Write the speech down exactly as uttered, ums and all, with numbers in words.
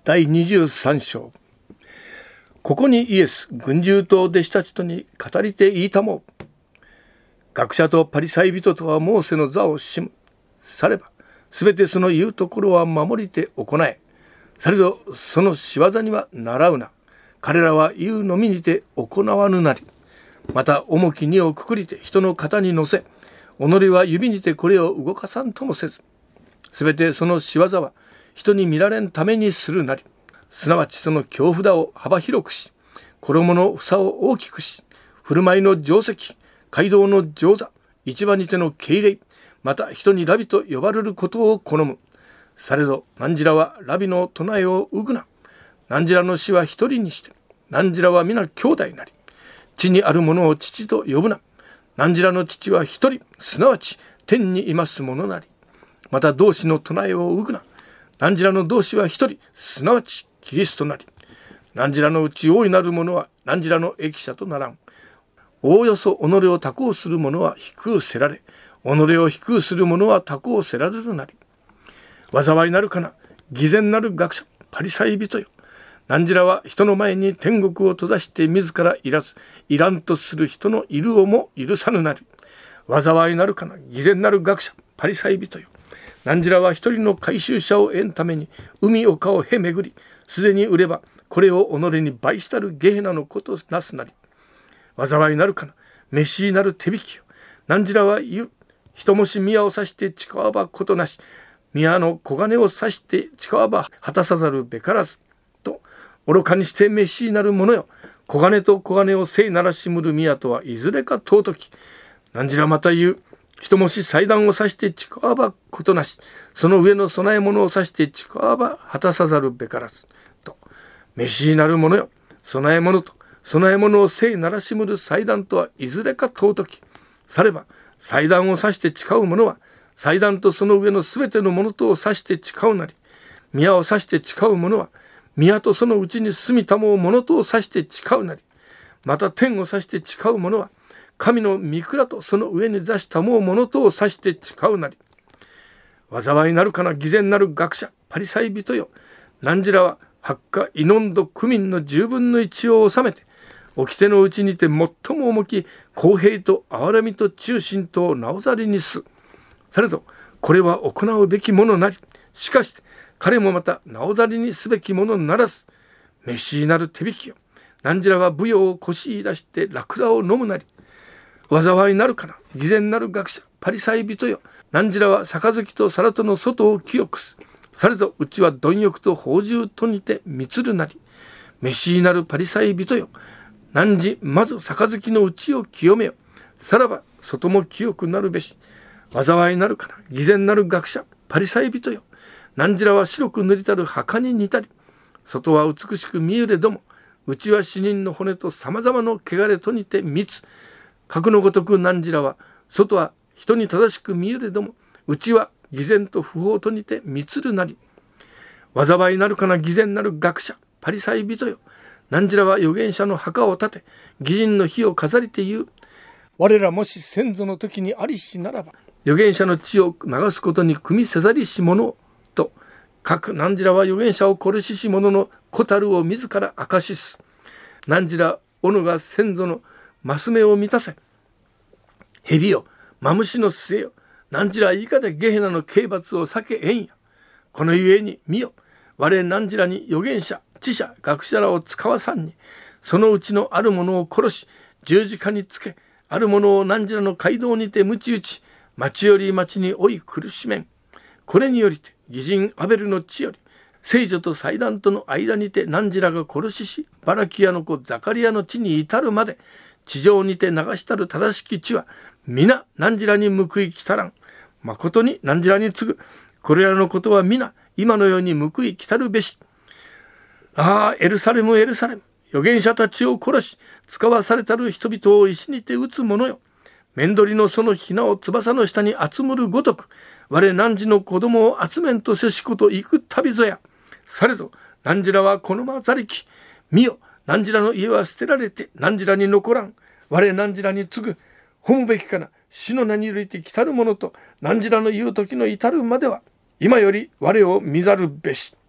だいにじゅうさん章。ここにイエス群衆と弟子たちとに語りて言いたもう。学者とパリサイ人とはモーセの座をしむ。さればすべてその言うところは守りて行え。されどその仕業には習うな。彼らは言うのみにて行わぬなり。また重き荷をくくりて人の肩に乗せ、己は指にてこれを動かさんともせず。すべてその仕業は人に見られんためにするなり。すなわちその京札を幅広くし、衣の房を大きくし、振る舞いの定石、街道の定座、市場にての敬礼、また人にラビと呼ばれることを好む。されど何じらはラビの唱えをうぐな。何じらの死は一人にして、何じらは皆兄弟なり。地にあるものを父と呼ぶな。何じらの父は一人、すなわち天にいますものなり。また同志の唱えをうぐな。何じらの同志は一人、すなわちキリストなり。何じらのうち大いなる者は何じらの益者とならん。おおよそ己を他抗する者は低うせられ、己を低うする者は他抗せられるなり。災いなるかな、偽善なる学者、パリサイ人よ。何じらは人の前に天国を閉ざして自らいらず、いらんとする人のいるをも許さぬなり。災いなるかな、偽善なる学者、パリサイ人よ。何じらは一人の回収者を得んために海丘をへ巡り、すでに売ればこれを己に倍したるゲヘナのことなすなり。災いなるかな、召しなる手引きよ。何じらは言う。人もし宮を刺して誓わばことなし、宮の小金を刺して誓わば果たさざるべからず。と愚かにして召しなる者よ。小金と小金を聖ならしむる宮とはいずれか尊き。何じらまた言う。人もし祭壇を刺して誓わばことなし、その上の供え物を刺して誓わば果たさざるべからず。と召しなる者よ。供え物と供え物を聖ならしむる祭壇とはいずれか尊き。されば祭壇を刺して誓う者は祭壇とその上のすべてのものとを刺して誓うなり。宮を刺して誓う者は宮とそのうちに住みたもうものとを刺して誓うなり。また天を刺して誓う者は神の御蔵とその上に座したもうものとを指して誓うなり。災いなるかな、偽善なる学者、パリサイ人よ。何じらは八家、イノンド、クミンの十分の一を収めて、掟のうちにて最も重き公平と憐れみと忠心とをなおざりにす。されどこれは行うべきものなり。しかし彼もまたなおざりにすべきものならず。召しなる手引きよ。何じらは舞踊を腰い出してラクダを飲むなり。災いなるかな、偽善なる学者、パリサイ人よ。何じらは杯と皿との外を清くす。されどうちは貪欲と放縦とにて満るなり。召しなるパリサイ人よ。何時まず杯の内を清めよ。さらば外も清くなるべし。災いなるかな、偽善なる学者、パリサイ人よ。何じらは白く塗りたる墓に似たり。外は美しく見ゆれども、内は死人の骨とさまざまの汚れとにて密。核のごとく何じらは外は人に正しく見ゆれども、内は偽善と不法とにて満るなり。災いなるかな、偽善なる学者、パリサイ人よ。何じらは預言者の墓を建て、義人の火を飾りて言う。我らもし先祖の時にありしならば、預言者の血を流すことに組みせざりし者と、各何じらは預言者を殺しし者の子たるを自ら明かしす。何じら斧が先祖のマス目を満たせ。蛇よ、マムシの末よ。何じら以下でゲヘナの刑罰を避けえんや。このゆえに見よ。我何じらに預言者、知者、学者らを使わさんに、そのうちのある者を殺し、十字架につけ、ある者を何じらの街道にて鞭打ち、町より町に追い苦しめん。これによりて、義人アベルの地より、聖女と祭壇との間にて何じらが殺しし、バラキアの子ザカリアの地に至るまで、地上にて流したる正しき地は、皆何じらに報いきたらん。誠に何じらに次ぐ。これらのことは皆、今のように報いきたるべし。ああ、エルサレム、エルサレム。預言者たちを殺し、使わされたる人々を石にて撃つ者よ。面取りのそのひなを翼の下に集むるごとく、我汝の子供を集めんとせしこと行く旅ぞや。されど、何じらはこのまざりき。見よ、何じらの家は捨てられて、何じらに残らん。我何じらに次ぐ。褒むべきかな。死の名に入れて来たる者と、何じらの言う時の至るまでは、今より我を見ざるべし。